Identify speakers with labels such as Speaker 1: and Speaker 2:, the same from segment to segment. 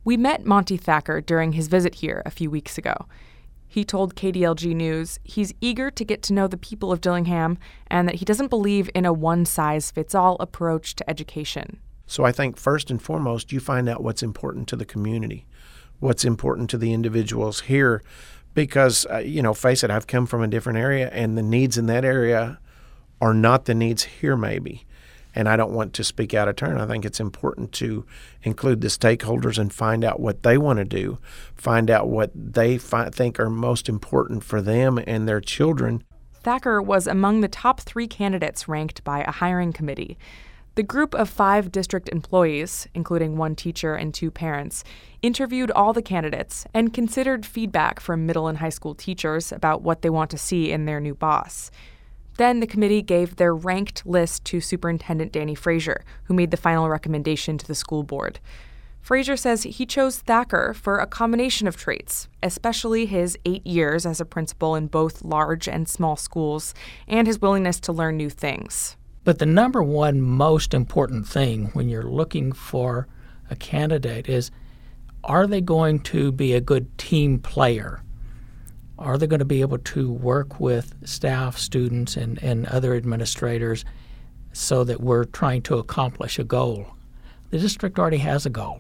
Speaker 1: We met Monty Thacker during his visit here a few weeks ago. He told KDLG News he's eager to get to know the people of Dillingham and that he doesn't believe in a one-size-fits-all approach to education.
Speaker 2: So I think first and foremost, you find out what's important to the community, what's important to the individuals here, because, face it, I've come from a different area, and the needs in that area are not the needs here maybe. And I don't want to speak out of turn. I think it's important to include the stakeholders and find out what they want to do, find out what they think are most important for them and their children.
Speaker 1: Thacker was among the top 3 candidates ranked by a hiring committee. The group of 5 district employees, including 1 teacher and 2 parents, interviewed all the candidates and considered feedback from middle and high school teachers about what they want to see in their new boss. Then the committee gave their ranked list to Superintendent Danny Frazier, who made the final recommendation to the school board. Frazier says he chose Thacker for a combination of traits, especially his 8 years as a principal in both large and small schools, and his willingness to learn new things.
Speaker 3: But the number one most important thing when you're looking for a candidate is, are they going to be a good team player? Are they going to be able to work with staff, students, and other administrators so that we're trying to accomplish a goal? The district already has a goal.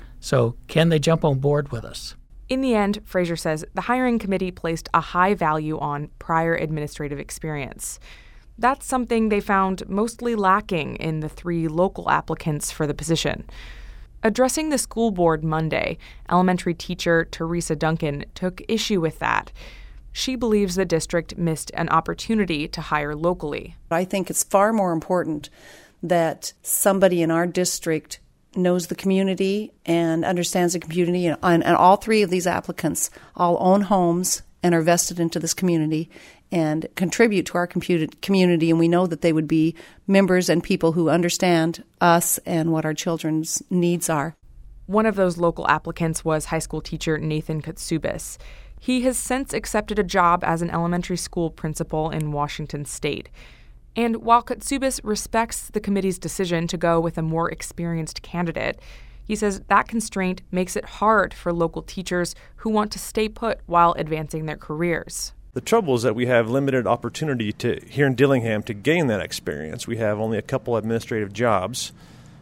Speaker 3: So can they jump on board with us?
Speaker 1: In the end, Frazier says the hiring committee placed a high value on prior administrative experience. That's something they found mostly lacking in the 3 local applicants for the position. Addressing the school board Monday, elementary teacher Teresa Duncan took issue with that. She believes the district missed an opportunity to hire locally.
Speaker 4: I think it's far more important that somebody in our district knows the community and understands the community. And all 3 of these applicants all own homes and are vested into this community and contribute to our community, and we know that they would be members and people who understand us and what our children's needs are.
Speaker 1: One of those local applicants was high school teacher Nathan Katsubis. He has since accepted a job as an elementary school principal in Washington State. And while Katsubis respects the committee's decision to go with a more experienced candidate, he says that constraint makes it hard for local teachers who want to stay put while advancing their careers.
Speaker 5: The trouble is that we have limited opportunity here in Dillingham to gain that experience. We have only a couple administrative jobs.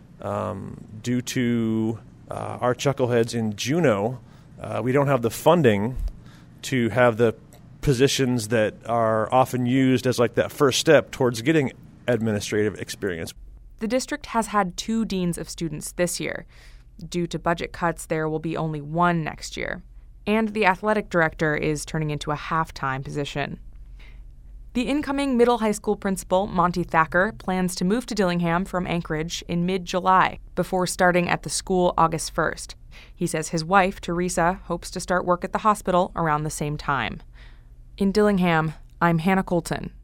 Speaker 5: Due to our chuckleheads in Juneau, we don't have the funding to have the positions that are often used as like that first step towards getting administrative experience.
Speaker 1: The district has had 2 deans of students this year. Due to budget cuts, there will be only 1 next year. And the athletic director is turning into a half-time position. The incoming middle high school principal, Monty Thacker, plans to move to Dillingham from Anchorage in mid-July before starting at the school August 1st. He says his wife, Teresa, hopes to start work at the hospital around the same time. In Dillingham, I'm Hannah Colton.